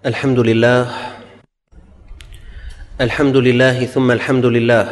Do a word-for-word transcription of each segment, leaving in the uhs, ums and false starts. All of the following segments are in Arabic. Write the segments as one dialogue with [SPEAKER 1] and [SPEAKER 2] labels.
[SPEAKER 1] الحمد لله الحمد لله ثم الحمد لله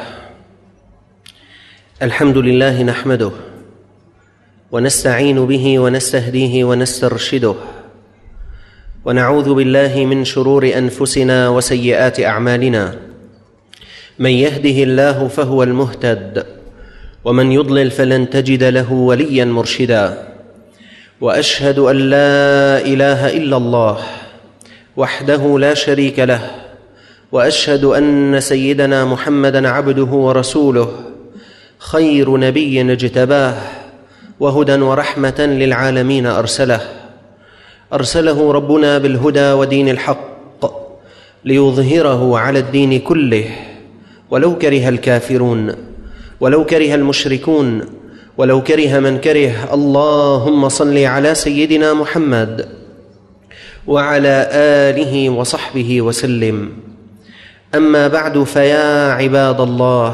[SPEAKER 1] الحمد لله نحمده ونستعين به ونستهديه ونسترشده ونعوذ بالله من شرور أنفسنا وسيئات أعمالنا. من يهده الله فهو المهتد ومن يضلل فلن تجد له وليا مرشدا. وأشهد أن لا إله إلا الله وحده لا شريك له، وأشهد أن سيدنا محمدًا عبده ورسوله، خير نبي اجتباه وهدى ورحمة للعالمين أرسله أرسله ربنا بالهدى ودين الحق ليظهره على الدين كله ولو كره الكافرون ولو كره المشركون ولو كره من كره. اللهم صل على سيدنا محمد وعلى آله وصحبه وسلم. أما بعد، فيا عباد الله،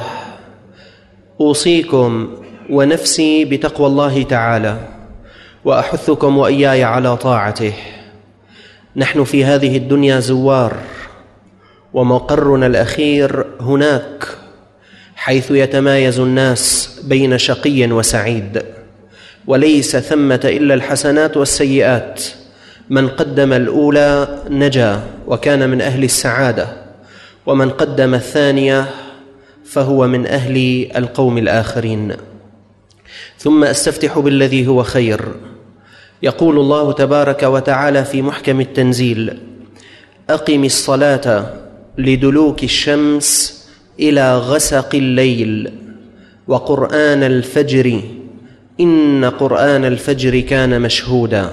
[SPEAKER 1] أوصيكم ونفسي بتقوى الله تعالى، وأحثكم وإياي على طاعته. نحن في هذه الدنيا زوار، ومقرنا الأخير هناك، حيث يتمايز الناس بين شقي وسعيد، وليس ثمة إلا الحسنات والسيئات. من قدم الأولى نجا وكان من أهل السعادة، ومن قدم الثانية فهو من أهل القوم الآخرين. ثم أستفتح بالذي هو خير. يقول الله تبارك وتعالى في محكم التنزيل: أقم الصلاة لدلوك الشمس إلى غسق الليل وقرآن الفجر إن قرآن الفجر كان مشهودا.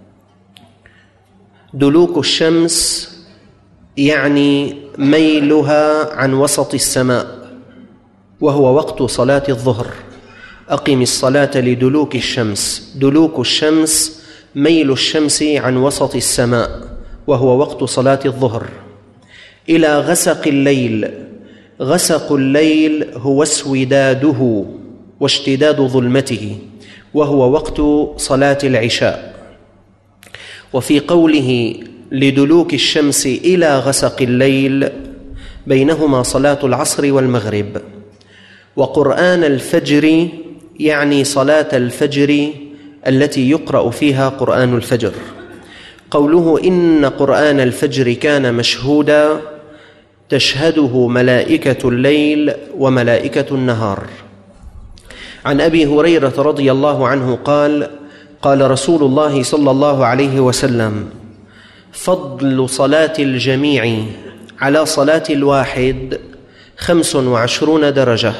[SPEAKER 1] دلوك الشمس يعني ميلها عن وسط السماء، وهو وقت صلاة الظهر. أقم الصلاة لدلوك الشمس. دلوك الشمس ميل الشمس عن وسط السماء، وهو وقت صلاة الظهر. إلى غسق الليل. غسق الليل هو اسوداده واشتداد ظلمته، وهو وقت صلاة العشاء. وفي قوله لدلوك الشمس إلى غسق الليل بينهما صلاة العصر والمغرب. وقرآن الفجر يعني صلاة الفجر التي يقرأ فيها قرآن الفجر. قوله إن قرآن الفجر كان مشهودا تشهده ملائكة الليل وملائكة النهار. عن أبي هريرة رضي الله عنه قال: قال رسول الله صلى الله عليه وسلم: فضل صلاة الجميع على صلاة الواحد خمس وعشرون درجة،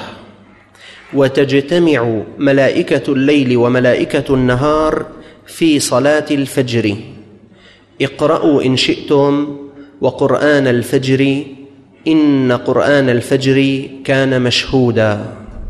[SPEAKER 1] وتجتمع ملائكة الليل وملائكة النهار في صلاة الفجر. اقرأوا إن شئتم وقرآن الفجر إن قرآن الفجر كان مشهودا.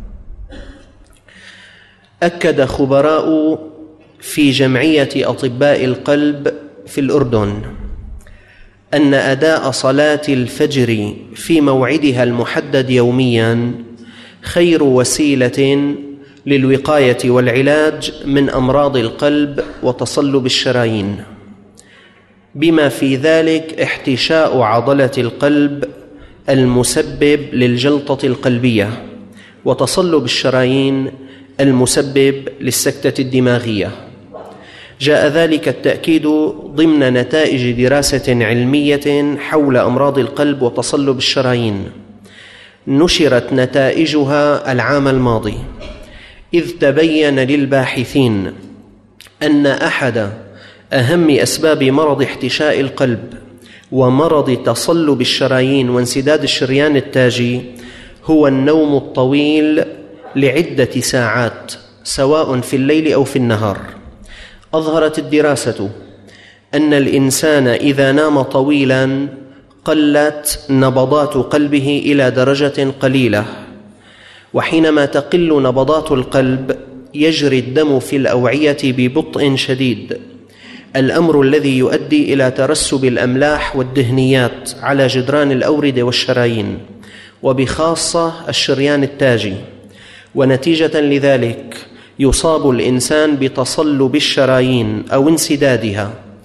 [SPEAKER 1] أكد خبراء في جمعية أطباء القلب في الأردن أن أداء صلاة الفجر في موعدها المحدد يومياً خير وسيلة للوقاية والعلاج من أمراض القلب وتصلب الشرايين، بما في ذلك احتشاء عضلة القلب المسبب للجلطة القلبية، وتصلب الشرايين المسبب للسكتة الدماغية. جاء ذلك التأكيد ضمن نتائج دراسة علمية حول أمراض القلب وتصلب الشرايين، نشرت نتائجها العام الماضي، إذ تبين للباحثين أن أحد أهم أسباب مرض احتشاء القلب ومرض تصلب الشرايين وانسداد الشريان التاجي هو النوم الطويل لعدة ساعات، سواء في الليل أو في النهار. أظهرت الدراسة أن الإنسان إذا نام طويلاً قلت نبضات قلبه إلى درجة قليلة، وحينما تقل نبضات القلب يجري الدم في الأوعية ببطء شديد، الأمر الذي يؤدي إلى ترسب الأملاح والدهنيات على جدران الأوردة والشرايين، وبخاصة الشريان التاجي. ونتيجة لذلك يصاب الإنسان بتصلب الشرايين أو انسدادها،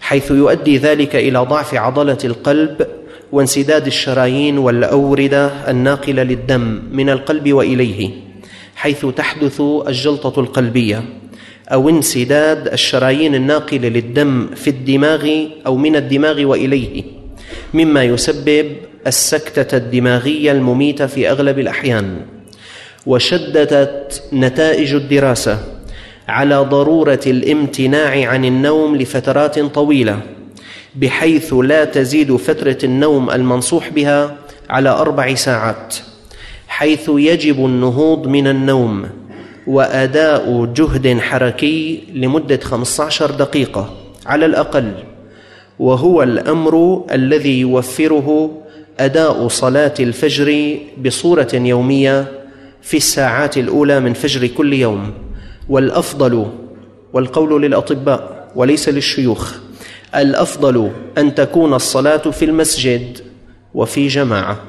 [SPEAKER 1] حيث يؤدي ذلك إلى ضعف عضلة القلب وانسداد الشرايين والأوردة الناقلة للدم من القلب وإليه، حيث تحدث الجلطة القلبية، أو انسداد الشرايين الناقلة للدم في الدماغ أو من الدماغ وإليه، مما يسبب السكتة الدماغية المميتة في أغلب الأحيان. وشددت نتائج الدراسة على ضرورة الامتناع عن النوم لفترات طويلة، بحيث لا تزيد فترة النوم المنصوح بها على أربع ساعات، حيث يجب النهوض من النوم وأداء جهد حركي لمدة خمسة عشر دقيقة على الأقل، وهو الأمر الذي يوفره أداء صلاة الفجر بصورة يومية في الساعات الأولى من فجر كل يوم. والأفضل، والقول للأطباء وليس للشيوخ، الأفضل أن تكون الصلاة في المسجد وفي جماعة.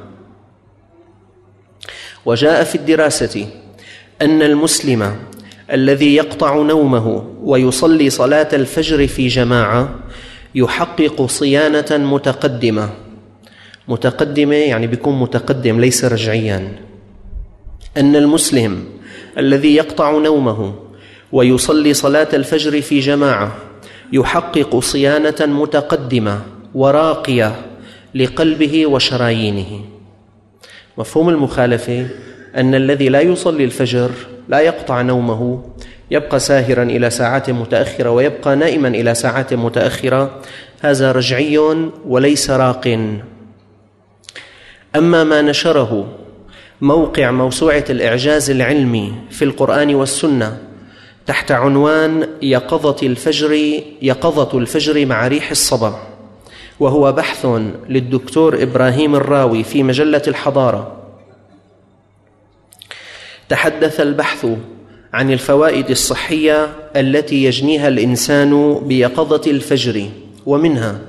[SPEAKER 1] وجاء في الدراسة أن المسلم الذي يقطع نومه ويصلي صلاة الفجر في جماعة يحقق صيانة متقدمة. متقدمة يعني بيكون متقدم ليس رجعيا. أن المسلم الذي يقطع نومه ويصلي صلاة الفجر في جماعة يحقق صيانة متقدمة وراقية لقلبه وشرايينه. مفهوم المخالفة أن الذي لا يصلي الفجر لا يقطع نومه، يبقى ساهرا إلى ساعات متأخرة ويبقى نائما إلى ساعات متأخرة، هذا رجعي وليس راق. أما ما نشره موقع موسوعة الإعجاز العلمي في القرآن والسنة تحت عنوان يقظة الفجر يقظة الفجر مع ريح الصبا، وهو بحث للدكتور إبراهيم الراوي في مجلة الحضارة، تحدث البحث عن الفوائد الصحية التي يجنيها الإنسان بيقظة الفجر، ومنها: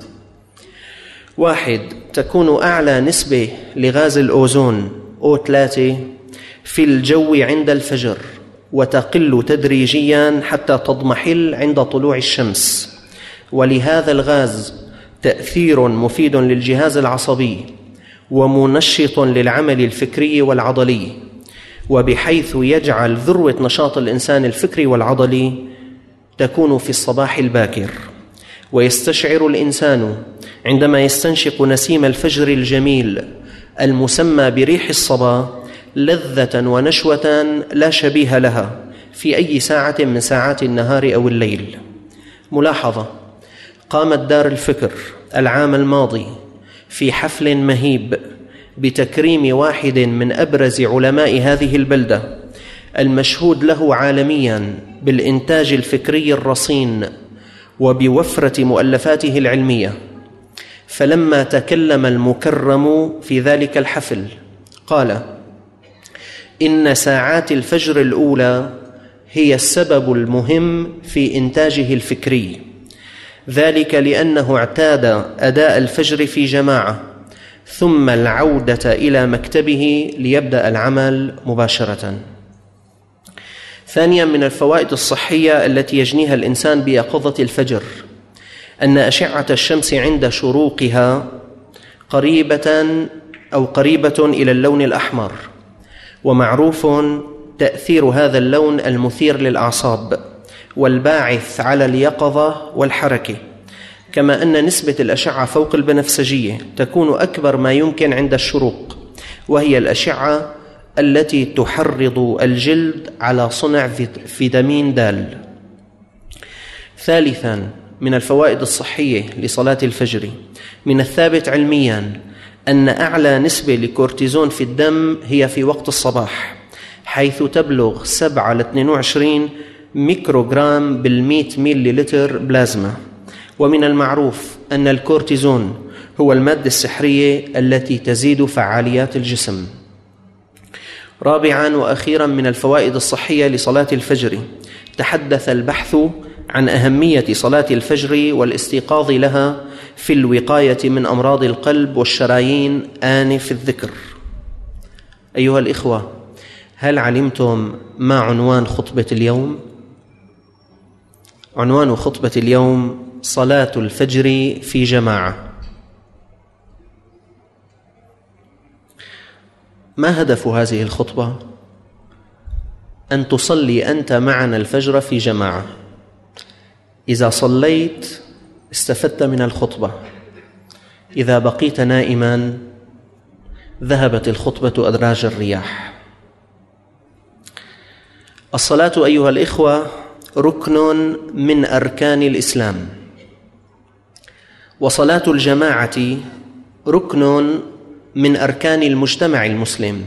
[SPEAKER 1] واحد، تكون أعلى نسبة لغاز الأوزون أو ثلاثة في الجو عند الفجر، وتقل تدريجيا حتى تضمحل عند طلوع الشمس، ولهذا الغاز تأثير مفيد للجهاز العصبي ومنشط للعمل الفكري والعضلي، وبحيث يجعل ذروة نشاط الإنسان الفكري والعضلي تكون في الصباح الباكر. ويستشعر الإنسان عندما يستنشق نسيم الفجر الجميل المسمى بريح الصبا لذة ونشوة لا شبيه لها في أي ساعة من ساعات النهار أو الليل. ملاحظة: قامت دار الفكر العام الماضي في حفل مهيب بتكريم واحد من أبرز علماء هذه البلدة المشهود له عالميا بالإنتاج الفكري الرصين وبوفرة مؤلفاته العلمية. فلما تكلم المكرم في ذلك الحفل قال: إن ساعات الفجر الأولى هي السبب المهم في إنتاجه الفكري، ذلك لأنه اعتاد أداء الفجر في جماعة ثم العودة إلى مكتبه ليبدأ العمل مباشرة. ثانيا، من الفوائد الصحية التي يجنيها الإنسان بيقظة الفجر أن أشعة الشمس عند شروقها قريبة أو قريبة إلى اللون الأحمر، ومعروف تأثير هذا اللون المثير للأعصاب والباعث على اليقظة والحركة، كما أن نسبة الأشعة فوق البنفسجية تكون أكبر ما يمكن عند الشروق، وهي الأشعة التي تحرض الجلد على صنع فيتامين د. ثالثاً، من الفوائد الصحية لصلاة الفجر، من الثابت علمياً أن أعلى نسبة لكورتيزون في الدم هي في وقت الصباح، حيث تبلغ سبعة إلى اثنين وعشرين ميكروغرام بالمئة ميلي لتر بلازما. ومن المعروف أن الكورتيزون هو المادة السحرية التي تزيد فعاليات الجسم. رابعاً وأخيراً، من الفوائد الصحية لصلاة الفجر، تحدث البحث عن أهمية صلاة الفجر والاستيقاظ لها في الوقاية من أمراض القلب والشرايين آنف الذكر. أيها الإخوة، هل علمتم ما عنوان خطبة اليوم؟ عنوان خطبة اليوم: صلاة الفجر في جماعة. ما هدف هذه الخطبة؟ أن تصلي أنت معنا الفجر في جماعة. إذا صليت استفدت من الخطبة، إذا بقيت نائما ذهبت الخطبة أدراج الرياح. الصلاة أيها الإخوة ركن من أركان الإسلام، وصلاة الجماعة ركن من أركان المجتمع المسلم،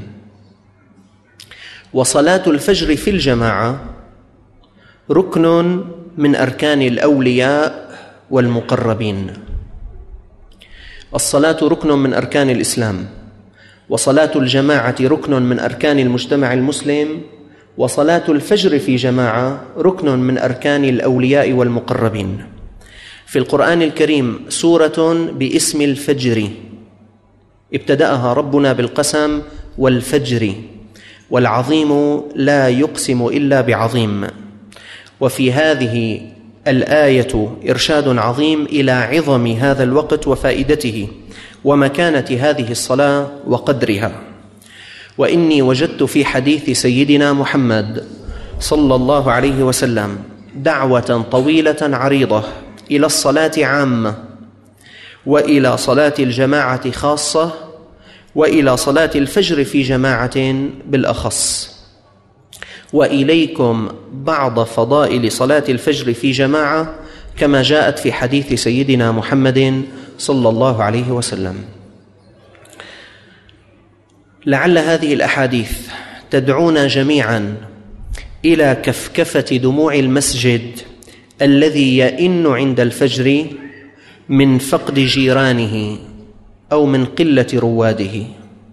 [SPEAKER 1] وصلاة الفجر في الجماعة ركن من أركان الأولياء والمقربين. الصلاة ركن من أركان الإسلام، وصلاة الجماعة ركن من أركان المجتمع المسلم، وصلاة الفجر في جماعة ركن من أركان الأولياء والمقربين. في القرآن الكريم سورة باسم الفجر ابتدأها ربنا بالقسم: والفجر، والعظيم لا يقسم إلا بعظيم. وفي هذه الآية إرشاد عظيم إلى عظم هذا الوقت وفائدته ومكانة هذه الصلاة وقدرها. وإني وجدت في حديث سيدنا محمد صلى الله عليه وسلم دعوة طويلة عريضة إلى الصلاة عامة، وإلى صلاة الجماعة خاصة، وإلى صلاة الفجر في جماعة بالأخص. وإليكم بعض فضائل صلاة الفجر في جماعة كما جاءت في حديث سيدنا محمد صلى الله عليه وسلم. لعل هذه الأحاديث تدعونا جميعا إلى كفكفة دموع المسجد الذي يئن عند الفجر من فقد جيرانه أو من قلة رواده.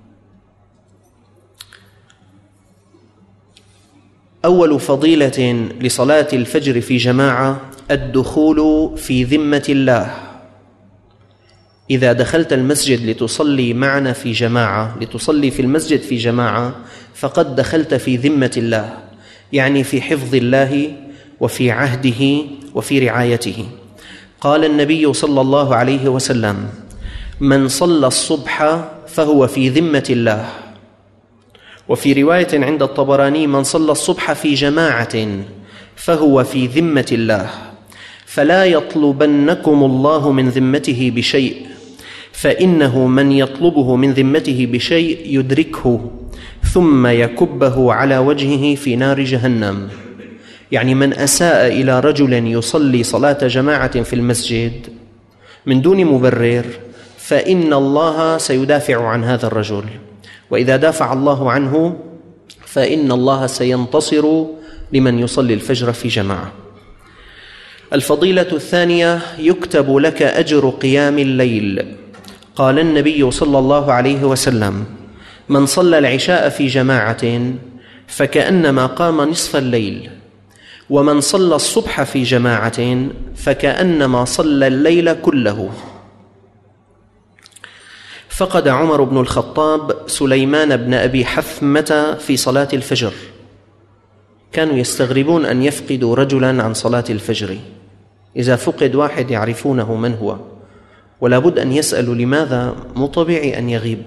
[SPEAKER 1] أول فضيلة لصلاة الفجر في جماعة الدخول في ذمة الله. إذا دخلت المسجد لتصلي معنا في جماعة، لتصلي في المسجد في جماعة، فقد دخلت في ذمة الله، يعني في حفظ الله وفي عهده وفي رعايته. قال النبي صلى الله عليه وسلم: من صلى الصبح فهو في ذمة الله. وفي رواية عند الطبراني: من صلى الصبح في جماعة فهو في ذمة الله، فلا يطلبنكم الله من ذمته بشيء، فإنه من يطلبه من ذمته بشيء يدركه ثم يكبه على وجهه في نار جهنم. يعني من أساء إلى رجل يصلي صلاة جماعة في المسجد من دون مبرر فإن الله سيدافع عن هذا الرجل، وإذا دافع الله عنه فإن الله سينتصر لمن يصلي الفجر في جماعة. الفضيلة الثانية: يكتب لك أجر قيام الليل. قال النبي صلى الله عليه وسلم: من صلى العشاء في جماعة فكأنما قام نصف الليل، ومن صلى الصبح في جماعة فكأنما صلى الليل كله. فقد عمر بن الخطاب سليمان بن أبي حثمة في صلاة الفجر. كانوا يستغربون أن يفقدوا رجلا عن صلاة الفجر. إذا فقد واحد يعرفونه من هو، ولا بد أن يسألوا لماذا، مو طبيعي أن يغيب.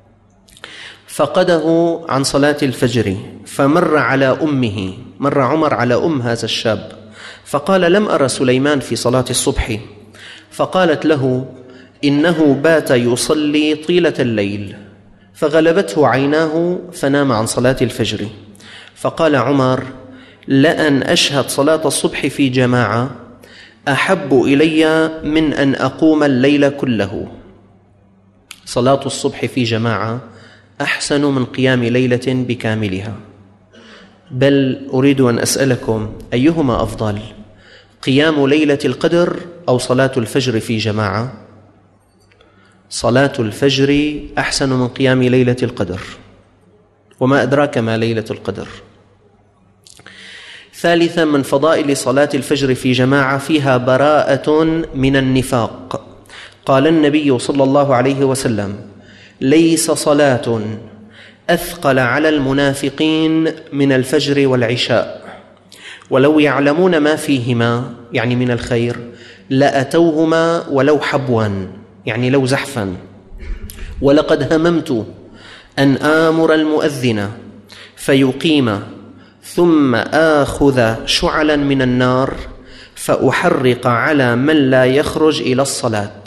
[SPEAKER 1] فقده عن صلاة الفجر، فمر على أمه، مر عمر على أم هذا الشاب، فقال: لم أرى سليمان في صلاة الصبح. فقالت له: إنه بات يصلي طيلة الليل فغلبته عيناه فنام عن صلاة الفجر. فقال عمر: لأن أشهد صلاة الصبح في جماعة أحب إلي من أن أقوم الليل كله. صلاة الصبح في جماعة أحسن من قيام ليلة بكاملها. بل أريد أن أسألكم: أيهما أفضل، قيام ليلة القدر أو صلاة الفجر في جماعة؟ صلاة الفجر أحسن من قيام ليلة القدر، وما أدراك ما ليلة القدر. ثالثا: من فضائل صلاة الفجر في جماعة فيها براءة من النفاق. قال النبي صلى الله عليه وسلم: ليس صلاة أثقل على المنافقين من الفجر والعشاء، ولو يعلمون ما فيهما يعني من الخير لأتوهما ولو حبوا يعني لو زحفا. ولقد هممت أن آمر المؤذن فيقيم ثم آخذ شعلا من النار فأحرق على من لا يخرج إلى الصلاة.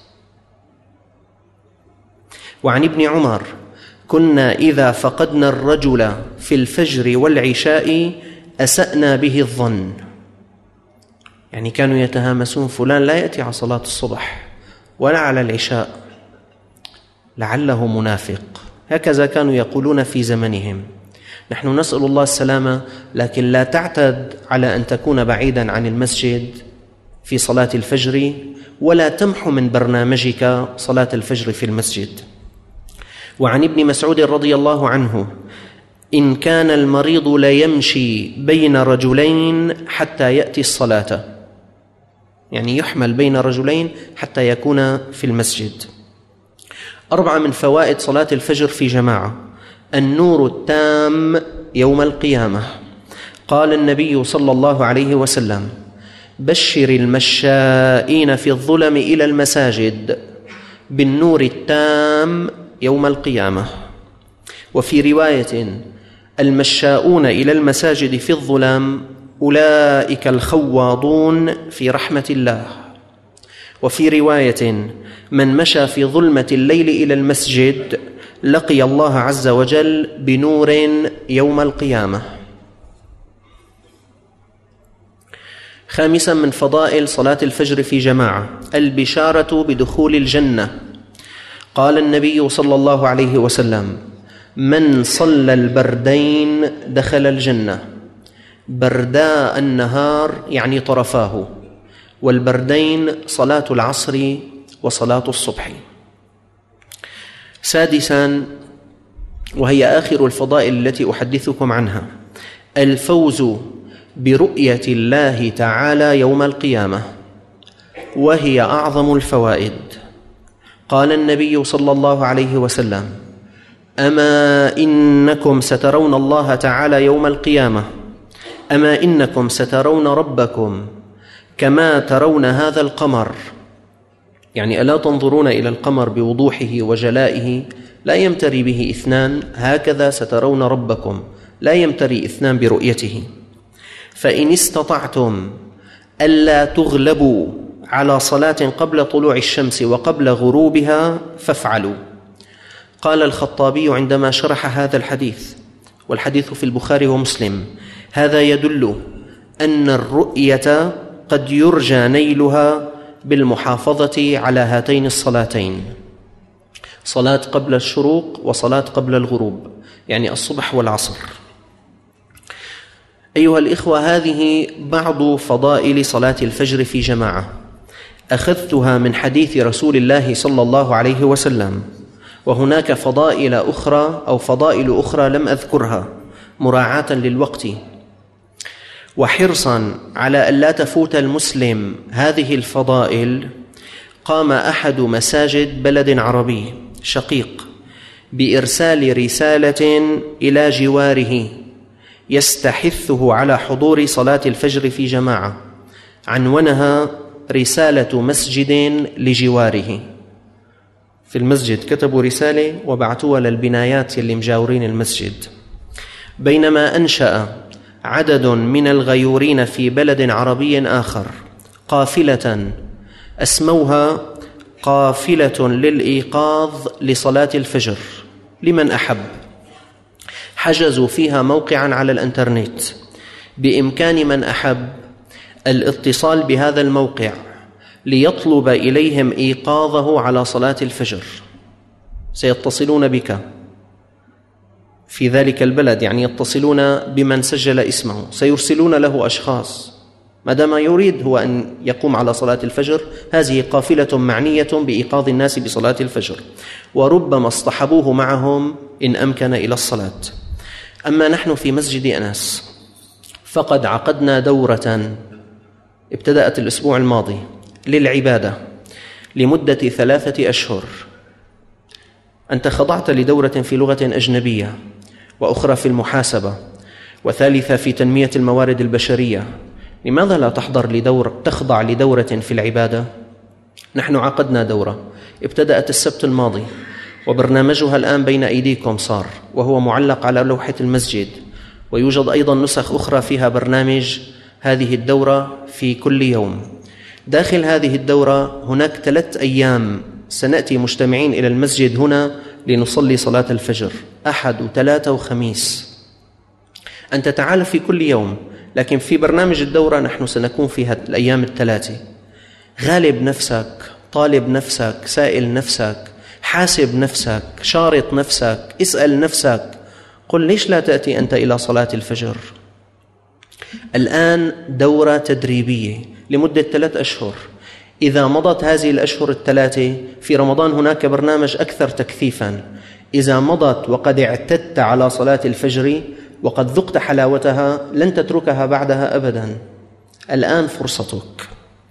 [SPEAKER 1] وعن ابن عمر: كنا إذا فقدنا الرجل في الفجر والعشاء أسأنا به الظن، يعني كانوا يتهامسون فلان لا يأتي على صلاة الصبح ولا على العشاء لعله منافق، هكذا كانوا يقولون في زمنهم. نحن نسأل الله السلامة، لكن لا تعتد على أن تكون بعيدا عن المسجد في صلاة الفجر، ولا تمح من برنامجك صلاة الفجر في المسجد. وعن ابن مسعود رضي الله عنه: إن كان المريض ليمشي بين رجلين حتى يأتي الصلاة، يعني يحمل بين رجلين حتى يكون في المسجد. أربعة من فوائد صلاة الفجر في جماعة: النور التام يوم القيامة. قال النبي صلى الله عليه وسلم: بشر المشائين في الظلم إلى المساجد بالنور التام يوم القيامة. وفي رواية: المشاؤون إلى المساجد في الظلام أولئك الخواضون في رحمة الله. وفي رواية: من مشى في ظلمة الليل إلى المسجد لقي الله عز وجل بنور يوم القيامة. خامسا من فضائل صلاة الفجر في جماعة: البشارة بدخول الجنة. قال النبي صلى الله عليه وسلم: من صلى البردين دخل الجنة. برداء النهار يعني طرفاه، والبردين صلاة العصر وصلاة الصبح. سادسا، وهي آخر الفضائل التي أحدثكم عنها: الفوز برؤية الله تعالى يوم القيامة، وهي أعظم الفوائد. قال النبي صلى الله عليه وسلم: أما إنكم سترون الله تعالى يوم القيامة، أما إنكم سترون ربكم كما ترون هذا القمر، يعني ألا تنظرون إلى القمر بوضوحه وجلائه لا يمتري به اثنان، هكذا سترون ربكم لا يمتري اثنان برؤيته. فإن استطعتم ألا تغلبوا على صلاة قبل طلوع الشمس وقبل غروبها فافعلوا. قال الخطابي عندما شرح هذا الحديث، والحديث في البخاري ومسلم: هذا يدل أن الرؤية قد يرجى نيلها بالمحافظة على هاتين الصلاتين، صلاة قبل الشروق وصلاة قبل الغروب، يعني الصبح والعصر. أيها الإخوة، هذه بعض فضائل صلاة الفجر في جماعة، أخذتها من حديث رسول الله صلى الله عليه وسلم، وهناك فضائل أخرى أو فضائل أخرى لم أذكرها مراعاة للوقت، وحرصا على ألا تفوت المسلم هذه الفضائل. قام أحد مساجد بلد عربي شقيق بإرسال رسالة إلى جواره يستحثه على حضور صلاة الفجر في جماعة، عنونها رسالة مسجد لجواره. في المسجد كتبوا رسالة وبعتوها للبنايات اللي مجاورين المسجد. بينما أنشأ عدد من الغيورين في بلد عربي آخر قافلة أسموها قافلة للإيقاظ لصلاة الفجر لمن أحب، حجزوا فيها موقعا على الإنترنت، بإمكان من أحب الاتصال بهذا الموقع ليطلب إليهم إيقاظه على صلاة الفجر. سيتصلون بك في ذلك البلد، يعني يتصلون بمن سجل اسمه، سيرسلون له أشخاص ما دام يريد هو أن يقوم على صلاة الفجر. هذه قافلة معنية بإيقاظ الناس بصلاة الفجر، وربما اصطحبوه معهم إن أمكن إلى الصلاة. أما نحن في مسجد أنس فقد عقدنا دورة ابتدأت الأسبوع الماضي للعبادة لمدة ثلاثة أشهر. أنت خضعت لدورة في لغة أجنبية، وأخرى في المحاسبة، وثالثة في تنمية الموارد البشرية. لماذا لا تحضر لدورة تخضع لدورة في العبادة؟ نحن عقدنا دورة ابتدأت السبت الماضي، وبرنامجها الآن بين أيديكم صار، وهو معلق على لوحة المسجد، ويوجد أيضا نسخ أخرى فيها برنامج هذه الدورة في كل يوم. داخل هذه الدورة هناك ثلاث أيام سنأتي مجتمعين إلى المسجد هنا لنصلي صلاة الفجر، أحد وثلاثة وخميس. أنت تعال في كل يوم، لكن في برنامج الدورة نحن سنكون في الأيام الثلاثة. غالب نفسك، طالب نفسك، سائل نفسك، حاسب نفسك، شارط نفسك، اسأل نفسك، قل ليش لا تأتي أنت إلى صلاة الفجر؟ الآن دورة تدريبية لمدة ثلاث أشهر. إذا مضت هذه الأشهر الثلاثة، في رمضان هناك برنامج أكثر تكثيفا. إذا مضت وقد اعتدت على صلاة الفجر وقد ذقت حلاوتها لن تتركها بعدها أبدا. الآن فرصتك.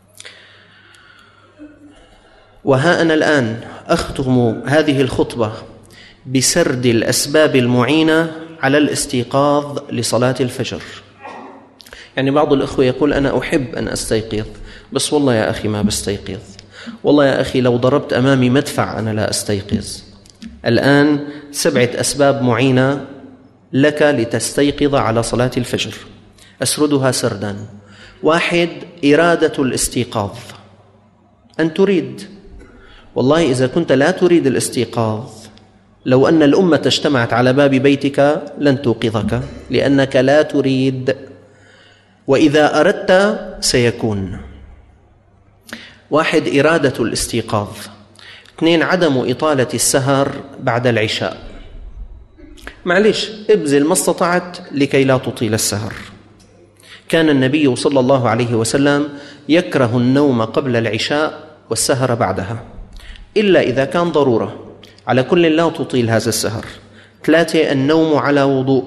[SPEAKER 1] وها أنا الآن أختم هذه الخطبة بسرد الأسباب المعينة على الاستيقاظ لصلاة الفجر. يعني بعض الأخوة يقول أنا أحب أن أستيقظ، بس والله يا أخي ما بستيقظ، والله يا أخي لو ضربت أمامي مدفع أنا لا أستيقظ. الآن سبعة أسباب معينة لك لتستيقظ على صلاة الفجر، أسردها سردا. واحد، إرادة الاستيقاظ، أن تريد. والله إذا كنت لا تريد الاستيقاظ، لو أن الأمة اجتمعت على باب بيتك لن توقظك، لأنك لا تريد، وإذا أردت سيكون. واحد، إرادة الاستيقاظ. اثنين، عدم إطالة السهر بعد العشاء. معلش ابذل ما استطعت لكي لا تطيل السهر. كان النبي صلى الله عليه وسلم يكره النوم قبل العشاء والسهر بعدها، إلا إذا كان ضرورة. على كل لا تطيل هذا السهر. ثلاثة، النوم على وضوء،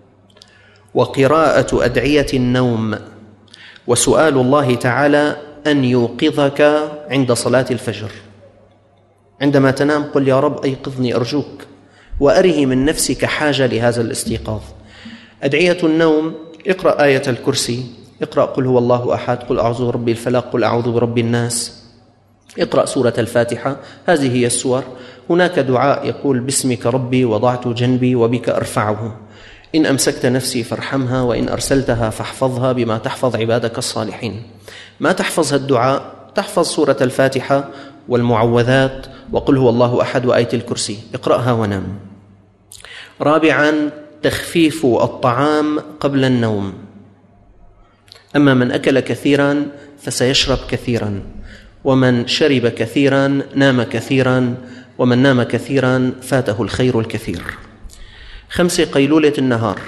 [SPEAKER 1] وقراءة أدعية النوم، وسؤال الله تعالى أن يوقظك عند صلاة الفجر. عندما تنام قل يا رب أيقظني أرجوك، وأره من نفسك حاجة لهذا الاستيقاظ. أدعية النوم، اقرأ آية الكرسي، اقرأ قل هو الله أحد، قل أعوذ برب الفلق، قل أعوذ برب الناس، اقرأ سورة الفاتحة. هذه هي السور. هناك دعاء يقول باسمك ربي وضعت جنبي وبك أرفعه، إن أمسكت نفسي فارحمها وإن أرسلتها فاحفظها بما تحفظ عبادك الصالحين. ما تحفظ الدعاء، تحفظ سورة الفاتحة والمعوذات وقل هو الله أحد وآية الكرسي، اقرأها ونام. رابعا، تخفيف الطعام قبل النوم. أما من أكل كثيرا فسيشرب كثيرا، ومن شرب كثيرا نام كثيرا، ومن نام كثيرا فاته الخير الكثير. خمسة، قيلولة النهار.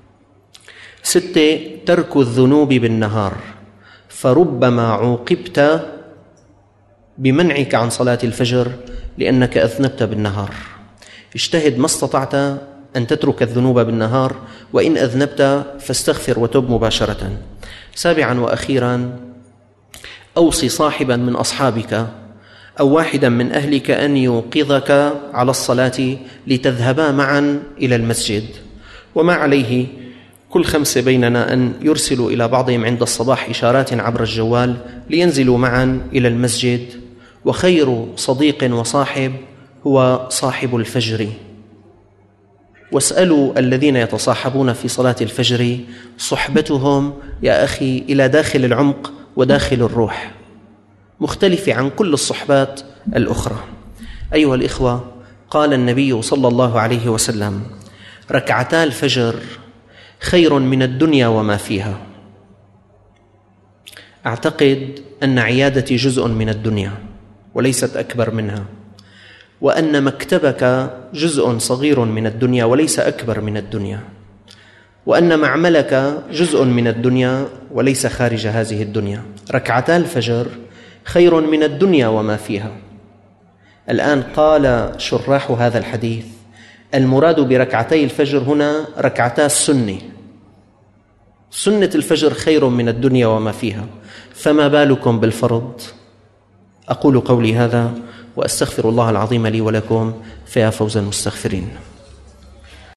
[SPEAKER 1] ستة، ترك الذنوب بالنهار، فربما عوقبت بمنعك عن صلاة الفجر لأنك أذنبت بالنهار. اجتهد ما استطعت أن تترك الذنوب بالنهار، وإن أذنبت فاستغفر وتب مباشرة. سابعا وأخيرا، أوصي صاحبا من أصحابك أو واحدا من أهلك أن يوقظك على الصلاة لتذهبا معا إلى المسجد. وما عليه كل خمسة بيننا أن يرسلوا إلى بعضهم عند الصباح إشارات عبر الجوال لينزلوا معا إلى المسجد. وخير صديق وصاحب هو صاحب الفجر. واسألوا الذين يتصاحبون في صلاة الفجر، صحبتهم يا أخي إلى داخل العمق وداخل الروح، مختلفة عن كل الصحبات الأخرى. أيها الإخوة، قال النبي صلى الله عليه وسلم: ركعتا الفجر خير من الدنيا وما فيها. أعتقد أن عيادتي جزء من الدنيا وليست أكبر منها، وأن مكتبك جزء صغير من الدنيا وليس أكبر من الدنيا، وأن معملك جزء من الدنيا وليس خارج هذه الدنيا. ركعتا الفجر خير من الدنيا وما فيها. الآن قال شراح هذا الحديث: المراد بركعتي الفجر هنا ركعتا السنة. سنة الفجر خير من الدنيا وما فيها، فما بالكم بالفرض؟ أقول قولي هذا وأستغفر الله العظيم لي ولكم، فيا فوز المستغفرين.